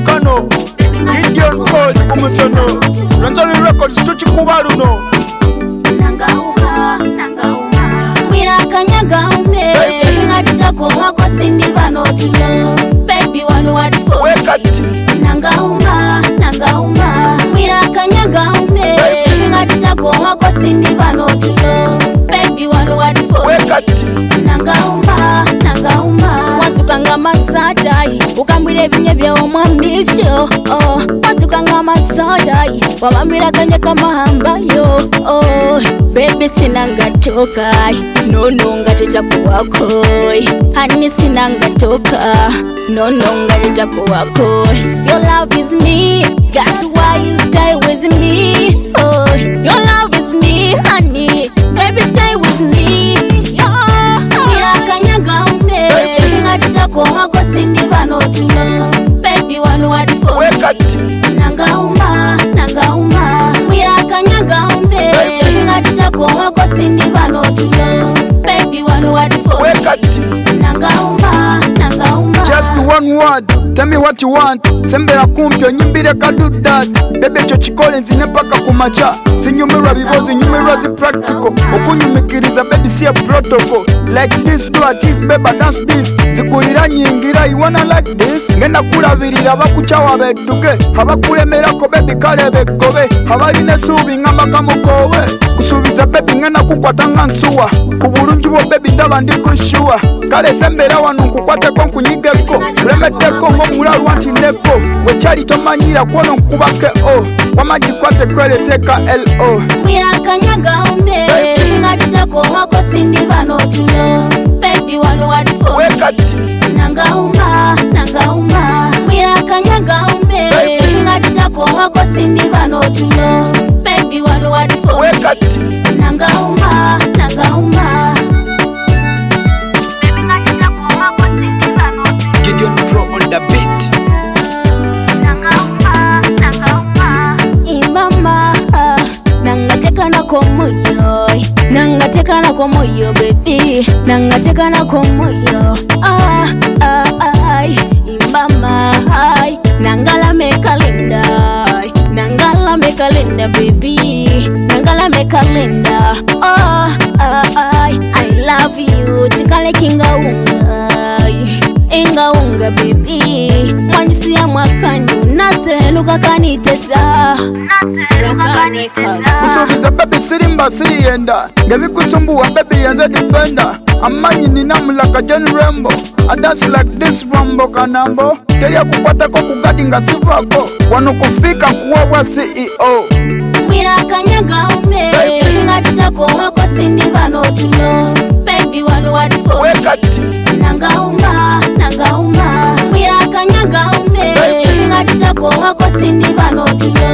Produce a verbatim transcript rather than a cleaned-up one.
volcano Gideon Cole kumusono Ranzori Records tuchikuba luno Nangauma, nangauma Mwira kanyaga ume Ngatitako wako sindi bano tulo Baby wanu wadifo Wekati Nangauma, nangauma Mwira kanyaga ume Ngatitako wako sindi bano tulo Baby wanu wadifo Wekati Nangauma, nangauma Watukanga masajai Ukambwire vinye vya umambisho oh. Watukanga masajai Wawambira kanye kama hambayo oh. Baby sinanga tokai Nono ngateja kuwakoi Hani sinanga toka Nono ngateja kuwakoi Your love is me That's why you stay with me oh. Your love is me honey Baby stay with me oh. Mira kanyaga ume Ngatitako wako sindi bano tulo Baby wanu wadifo Wekati Nangauma, nangauma Mwira kanyaga ume Ngatitako wako sindi bano tulo Baby wanu wadifo Wekati Nangauma, nangauma Just one word, tell me what you want. Sembera kumpyo nyimbire kadu that. Bebe cho chikole nzine paka kumacha. Sinyumira bibozi nyumira zi practical. Okunyumikiriza baby see a protocol. Like this do a tease baby dance this. Zikulira nyingira you wanna like this. Ngenda kulabirira bakuchawa betuge. Habakulemera ko baby kale bekobe. Habaline subi ngamba kamukowe. Kusubiza baby ngenda kukwata ngansuwa. Kubulungi bo baby ndaba ndikushua. Kale sembera wanu kukwate ko kunyigeko. Remeteko ngo mulalu wanti neko. Wechali tomanyira kwono nkubake o. Wamajikwate kwele teka L O. Mwira kanyaga ume Ngatitako wako sindi bano tulo Baby wanu wadifo Wekati Nangauma, nangauma Mwira kanyaga ume Ngatitako wako sindi bano tulo Baby wanu wadifo Wekati Nangauma, nangauma Baby ngatitako wako sindi bano tulo Gideon Pro on the beat. Nangauma, nangauma Imama Nangateka na komoyo Nangateka na komoyo baby Nangateka na komoyo Ah, ah, ay Imama ay Nangala me kalenda Nangala me kalenda baby Nangala me kalenda Ah, ah, ay I love you Tikale kinga unga Inga unga baby Mwanyisi ya mwakanyu Nase nuka kanitesa Kusubiza baby sirimba siriyenda. Ngebi kutumbuwa baby yanze defender. Amanyi ninamulaka John Rambo. I dance like this Rambo kanambo. Teria kukwata ko kugadi nga sivako. Wano kufika kuwa wa C E O. Mwira kanyaga ume Ngatitako wako sindi bano tulo Baby wanu wadifo Wekati Nangauma, nangauma Mwira kanyaga ume Ngatitako wako sindi bano tulo